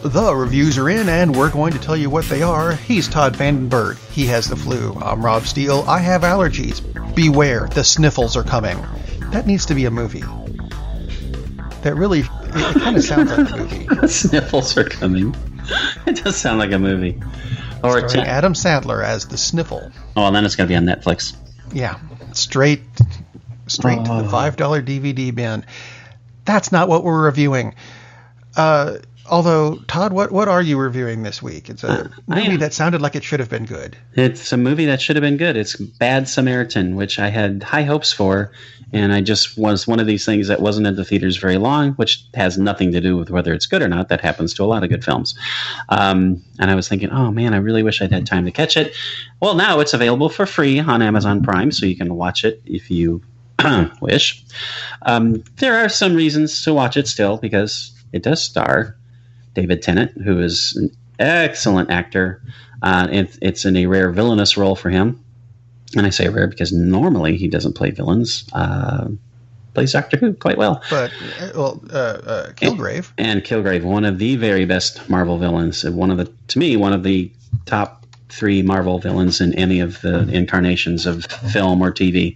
The reviews are in, and we're going to tell you what they are. He's Todd Vandenberg. He has the flu. I'm Rob Steele. I have allergies. Beware, the sniffles are coming. That needs to be a movie. That really, it kind of sounds like a movie. The sniffles are coming. It does sound like a movie. Or starring Adam Sandler as the Sniffle. Oh, and then it's going to be on Netflix. Yeah, straight to the $5 DVD bin. That's not what we're reviewing. Although, Todd, what are you reviewing this week? It's a movie that sounded like it should have been good. It's a movie that should have been good. It's Bad Samaritan, which I had high hopes for, and I just was one of these things that wasn't in the theaters very long, which has nothing to do with whether it's good or not. That happens to a lot of good films. And I was thinking, oh man, I really wish I'd had time to catch it. Well, now it's available for free on Amazon Prime, so you can watch it if you wish. There are some reasons to watch it still, because it does star David Tennant, who is an excellent actor. It's in a rare villainous role for him. And I say rare because normally he doesn't play villains. Plays Doctor Who quite well. But, Kilgrave. And Kilgrave, one of the very best Marvel villains. To me, one of the top 3 Marvel villains in any of the incarnations of film or TV.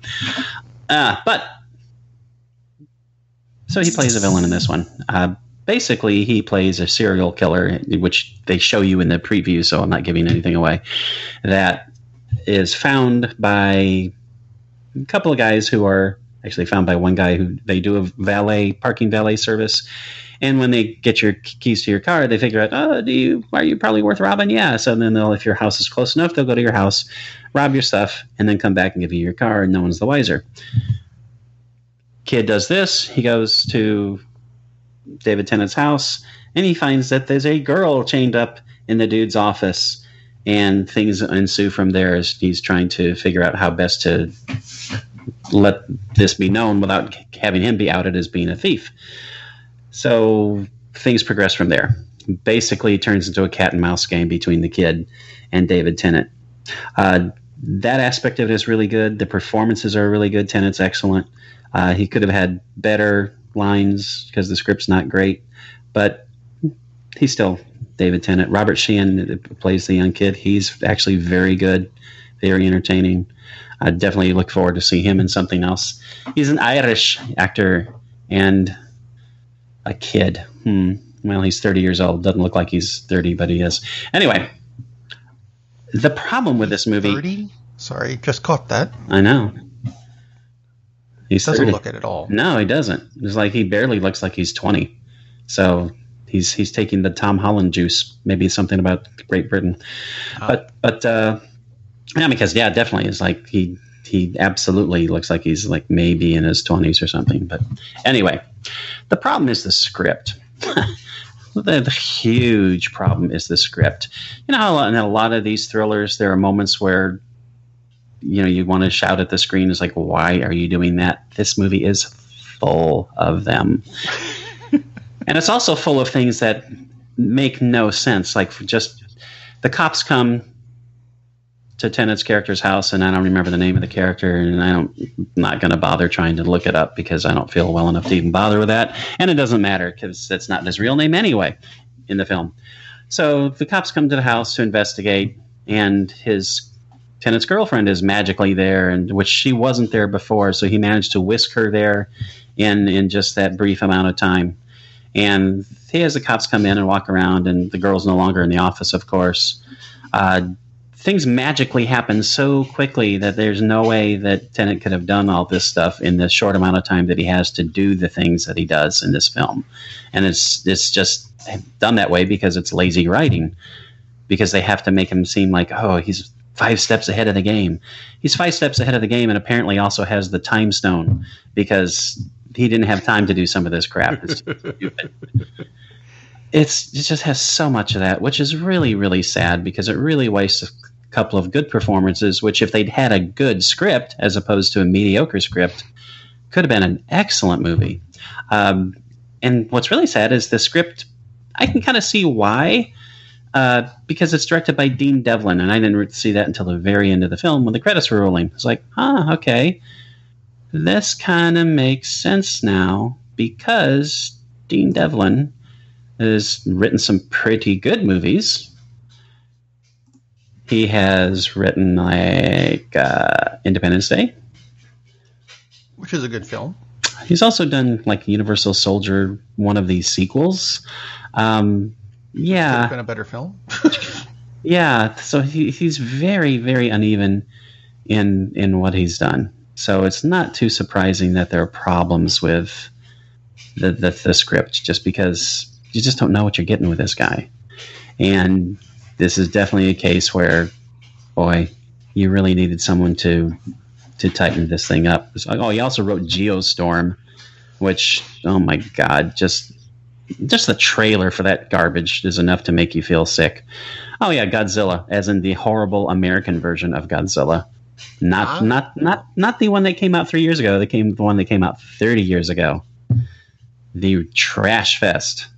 So he plays a villain in this one. Basically, he plays a serial killer, which they show you in the preview, so I'm not giving anything away, that is found by a couple of guys who are actually found by one guy who they do a parking valet service. And when they get your keys to your car, they figure out, are you probably worth robbing? Yeah. So then if your house is close enough, they'll go to your house, rob your stuff, and then come back and give you your car, and no one's the wiser. Kid does this. He goes to David Tennant's house, and he finds that there's a girl chained up in the dude's office, and things ensue from there as he's trying to figure out how best to let this be known without having him be outed as being a thief. So things progress from there. Basically, it turns into a cat and mouse game between the kid and David Tennant. That aspect of it is really good. The performances are really good. Tennant's excellent. He could have had better lines because the script's not great, but he's still David Tennant. Robert Sheehan plays the young kid. He's actually very good, very entertaining. I definitely look forward to see him in something else. He's an Irish actor and a kid. Well, he's 30 years old. Doesn't look like he's 30, but he is. Anyway, the problem with this movie... 30? Sorry, just caught that. I know. He doesn't look it at all. No, he doesn't. It's like he barely looks like he's 20. So he's taking the Tom Holland juice. Maybe something about Great Britain. But because definitely it's like he absolutely looks like he's like maybe in his 20s or something. But anyway, the problem is the script. The huge problem is the script. You know how in a lot of these thrillers there are moments where you want to shout at the screen. It's like, why are you doing that? This movie is full of them. And it's also full of things that make no sense. Like just the cops come to Tennant's character's house, and I don't remember the name of the character, and I'm not going to bother trying to look it up because I don't feel well enough to even bother with that. And it doesn't matter because that's not his real name anyway in the film. So the cops come to the house to investigate, and Tennant's girlfriend is magically there, and which she wasn't there before, so he managed to whisk her there in just that brief amount of time. And he has the cops come in and walk around, and the girl's no longer in the office, of course. Things magically happen so quickly that there's no way that Tennant could have done all this stuff in the short amount of time that he has to do the things that he does in this film. And it's just done that way because it's lazy writing, because they have to make him seem like, he's 5 steps ahead of the game. He's 5 steps ahead of the game, and apparently also has the time stone because he didn't have time to do some of this crap. It's stupid. It just has so much of that, which is really, really sad because it really wastes a couple of good performances, which if they'd had a good script as opposed to a mediocre script, could have been an excellent movie. And what's really sad is the script, I can kind of see why, because it's directed by Dean Devlin, and I didn't see that until the very end of the film when the credits were rolling. It's like, okay, this kind of makes sense now because Dean Devlin has written some pretty good movies. He has written like Independence Day, which is a good film. He's also done like Universal Soldier, one of these sequels. Could have been a better film. Yeah, so he's very, very uneven in what he's done. So it's not too surprising that there are problems with the script, just because you just don't know what you're getting with this guy. And this is definitely a case where, boy, you really needed someone to tighten this thing up. Oh, he also wrote Geostorm, which, oh my God, just the trailer for that garbage is enough to make you feel sick. Oh yeah, Godzilla, as in the horrible American version of Godzilla, not the one that came out 3 years ago. The one that came out 30 years ago. The trash fest.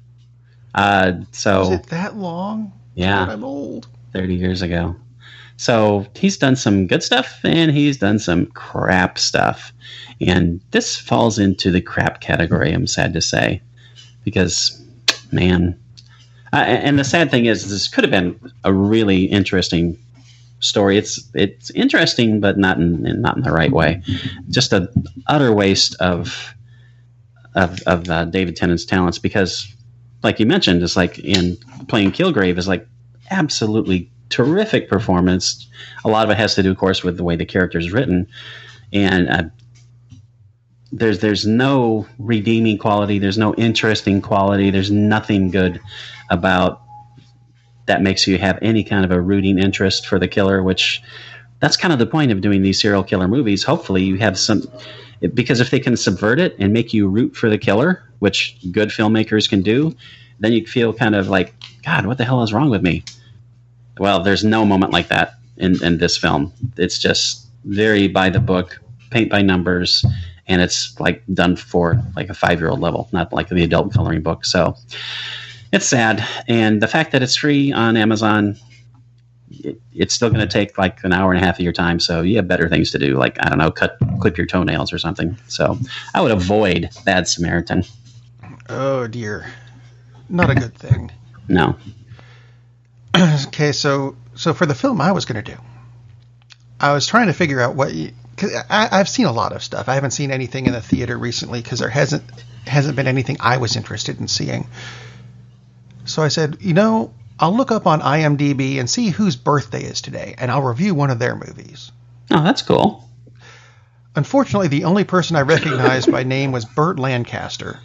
So is it that long? Yeah, God, I'm old. 30 years ago. So he's done some good stuff and he's done some crap stuff, and this falls into the crap category. I'm sad to say, because man. And the sad thing is, this could have been a really interesting story. It's interesting, but not in the right way. Just an utter waste of David Tennant's talents, because, like you mentioned, it's like in playing Kilgrave is like absolutely terrific performance. A lot of it has to do, of course, with the way the character is written, and there's no redeeming quality. There's no interesting quality. There's nothing good about that makes you have any kind of a rooting interest for the killer, which that's kind of the point of doing these serial killer movies. Hopefully you have some, because if they can subvert it and make you root for the killer, which good filmmakers can do, then you feel kind of like, God, what the hell is wrong with me? Well, there's no moment like that in this film. It's just very by the book, paint by numbers, and it's like done for like a 5-year-old level, not like the adult coloring book. So it's sad. And the fact that it's free on Amazon, it's still going to take like an hour and a half of your time. So you have better things to do, like, I don't know, clip your toenails or something. So I would avoid Bad Samaritan. Oh dear, not a good thing. No. Okay, so for the film I was going to do, I was trying to figure out what. Cause I've seen a lot of stuff. I haven't seen anything in the theater recently because there hasn't been anything I was interested in seeing. So I said, I'll look up on IMDb and see whose birthday is today, and I'll review one of their movies. Oh, that's cool. Unfortunately, the only person I recognized by name was Burt Lancaster.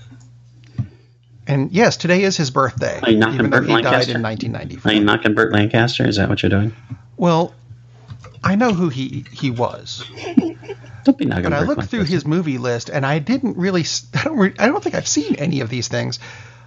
And yes, today is his birthday. Are you knocking even though Burt he Lancaster? died in 1994. Are you knocking Burt Lancaster? Is that what you're doing? Well, I know who he was. Don't be knocking But I Burt looked Lancaster through his movie list, and I didn't really. I don't think I've seen any of these things.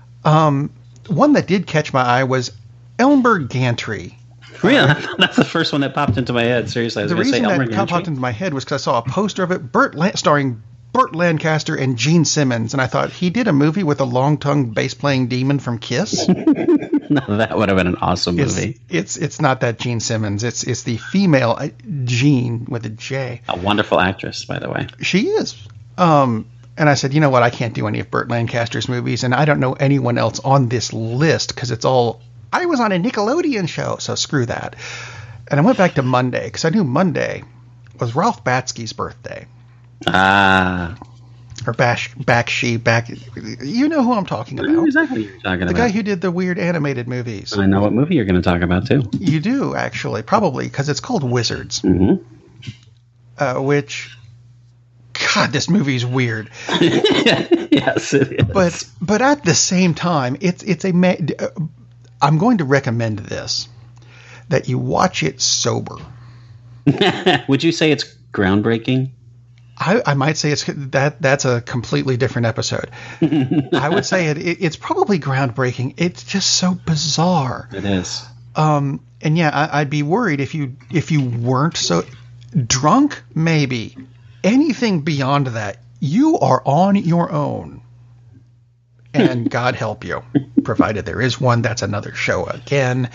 One that did catch my eye was Elmer Gantry. Really? That's the first one that popped into my head. Seriously, I was The going to say reason Elmer that Gantry. popped into my head was because I saw a poster of it, starring Burt Lancaster and Gene Simmons, and I thought he did a movie with a long-tongued bass-playing demon from Kiss. No, that would have been an awesome movie. It's not that Gene Simmons. It's the female Gene with a J. A wonderful actress, by the way. She is. And I said, you know what? I can't do any of Burt Lancaster's movies, and I don't know anyone else on this list because it's all. I was on a Nickelodeon show, so screw that. And I went back to Monday because I knew Monday was Ralph Batsky's birthday. Ah. Or Bakshi. You know who I'm talking about. I know exactly what you're talking about. The guy who did the weird animated movies. I know what movie you're going to talk about, too. You do, actually. Probably, because it's called Wizards. Mm-hmm. Which, God, this movie's weird. Yes, it is. But at the same time, I'm going to recommend this, that you watch it sober. Would you say it's groundbreaking? I might say that's a completely different episode. I would say it's probably groundbreaking. It's just so bizarre. It is. And yeah, I'd be worried if you weren't so drunk. Maybe anything beyond that, you are on your own. And God help you, provided there is one. That's another show again.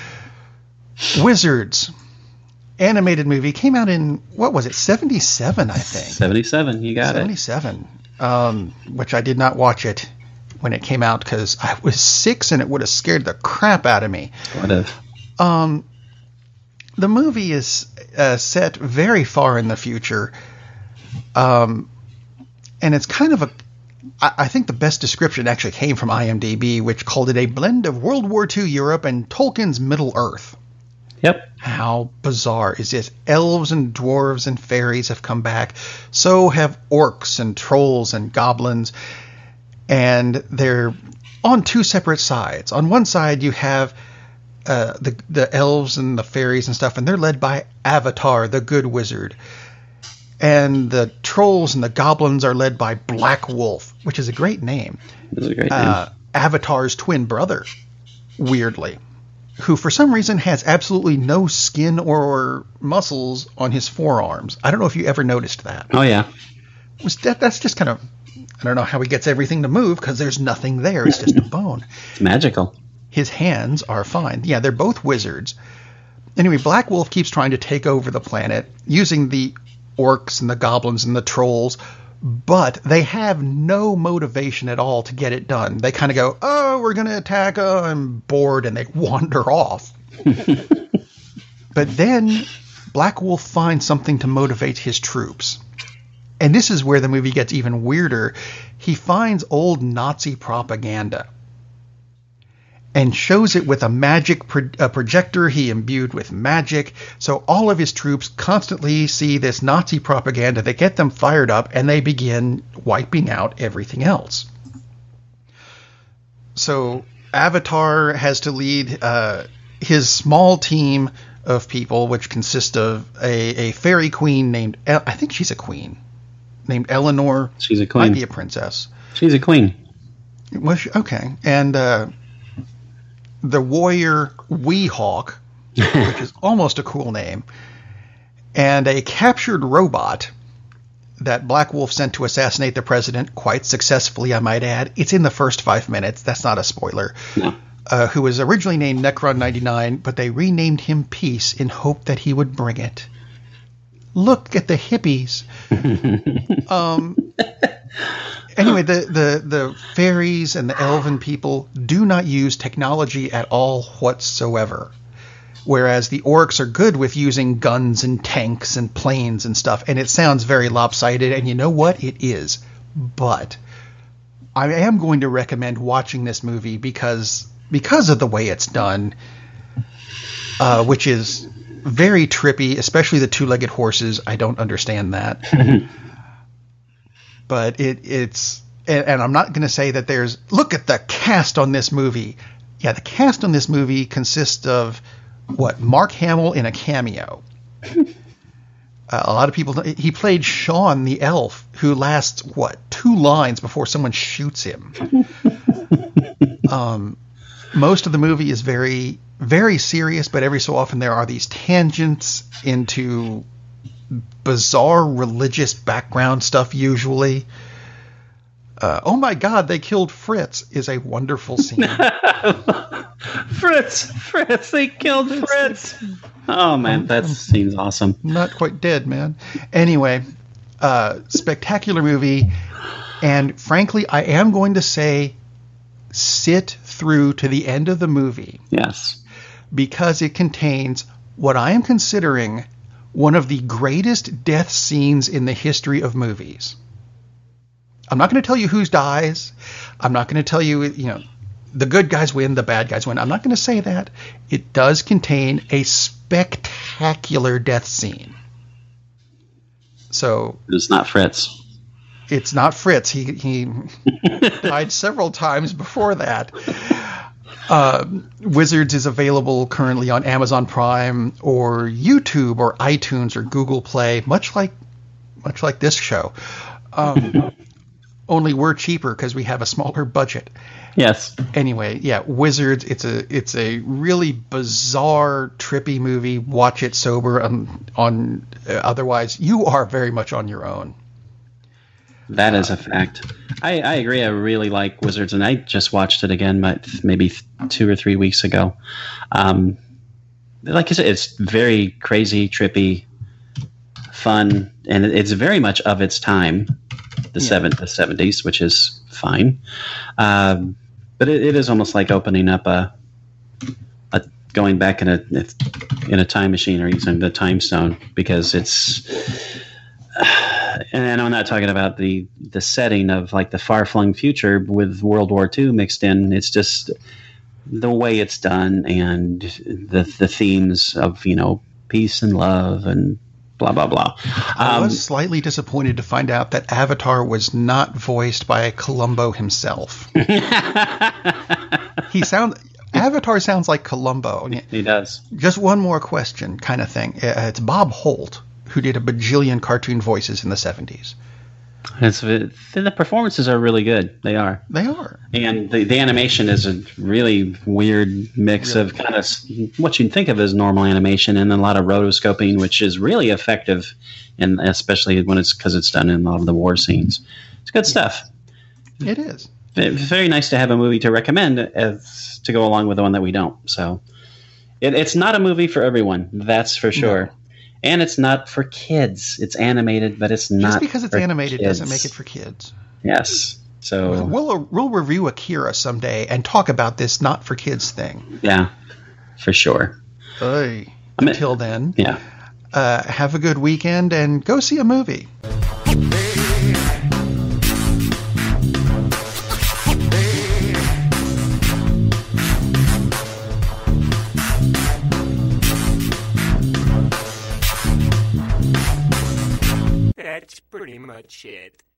Wizards. Animated movie came out in, what was it, 77, I think. 77, you got 77, which I did not watch it when it came out because I was 6 and it would have scared the crap out of me. Would have. The movie is set very far in the future, and it's kind of I think the best description actually came from IMDb, which called it a blend of World War II Europe and Tolkien's Middle Earth. Yep. How bizarre is it? Elves and dwarves and fairies have come back. So have orcs and trolls and goblins. And they're on two separate sides. On one side, you have the elves and the fairies and stuff, and they're led by Avatar, the good wizard. And the trolls and the goblins are led by Black Wolf, which is a great name. It's a great name. Avatar's twin brother, weirdly, who for some reason has absolutely no skin or muscles on his forearms. I don't know if you ever noticed that. Oh, yeah. That's just kind of, I don't know how he gets everything to move because there's nothing there. It's just a bone. It's magical. His hands are fine. Yeah, they're both wizards. Anyway, Black Wolf keeps trying to take over the planet using the orcs and the goblins and the trolls, but they have no motivation at all to get it done. They kind of go, oh, we're going to attack, oh, I'm bored, and they wander off. But then Black Wolf finds something to motivate his troops. And this is where the movie gets even weirder. He finds old Nazi propaganda and shows it with a magic projector he imbued with magic. So all of his troops constantly see this Nazi propaganda that get them fired up, and they begin wiping out everything else. So Avatar has to lead his small team of people, which consist of a fairy queen named, I think she's a queen, named Eleanor. She's a queen. Might be a princess. She's a queen. Was she? Okay. And the warrior Weehawk, which is almost a cool name, and a captured robot that Black Wolf sent to assassinate the president, quite successfully, I might add. It's in the first 5 minutes. That's not a spoiler. No. Who was originally named Necron 99, but they renamed him Peace in hope that he would bring it. Look at the hippies. Anyway, the fairies and the elven people do not use technology at all whatsoever. Whereas the orcs are good with using guns and tanks and planes and stuff. And it sounds very lopsided, and you know what? It is. But I am going to recommend watching this movie because of the way it's done, which is very trippy, especially the two-legged horses. I don't understand that. But it's and I'm not going to say that there's, look at the cast on this movie. Yeah, the cast on this movie consists of, Mark Hamill in a cameo. A lot of people, he played Sean the elf, who lasts, 2 lines before someone shoots him. Most of the movie is very, very serious, but every so often there are these tangents into bizarre religious background stuff usually. Oh my God, they killed Fritz is a wonderful scene. Fritz, they killed Fritz. Oh man, that scene's awesome. Not quite dead, man. Anyway, spectacular movie. And frankly, I am going to say sit through to the end of the movie. Yes. Because it contains what I am considering one of the greatest death scenes in the history of movies. I'm not going to tell you who dies. I'm not going to tell you, the good guys win, the bad guys win. I'm not going to say that. It does contain a spectacular death scene. So it's not Fritz. It's not Fritz. He died several times before that. Wizards is available currently on Amazon Prime or YouTube or iTunes or Google Play, much like this show. Only we're cheaper because we have a smaller budget. Yes. Anyway, yeah, Wizards. It's a really bizarre, trippy movie. Watch it sober. Otherwise, you are very much on your own. That is a fact. I agree. I really like Wizards, and I just watched it again maybe 2 or 3 weeks ago. Like I said, it's very crazy, trippy, fun, and it's very much of its time. the 70s, which is fine. But it is almost like opening up a going back in a time machine or using the time stone, because it's. And I'm not talking about the setting of like the far-flung future with World War II mixed in. It's just the way it's done and the themes of, peace and love and blah, blah, blah. I was slightly disappointed to find out that Avatar was not voiced by Columbo himself. Avatar sounds like Columbo. He does. Just one more question kind of thing. It's Bob Holt, who did a bajillion cartoon voices in the 70s. The performances are really good. They are. They are. And the animation is a really weird mix of kind of what you'd think of as normal animation and a lot of rotoscoping, which is really effective, and especially when because it's done in a lot of the war scenes. It's good stuff. It is. It's very nice to have a movie to recommend to go along with the one that we don't. So it's not a movie for everyone, that's for sure. No. And it's not for kids. It's animated, but it's not. Just because it's animated kids. doesn't make it for kids. Yes. So we'll review Akira someday and talk about this not for kids thing. Yeah, for sure. Until then, yeah. Have a good weekend and go see a movie. That's pretty much it.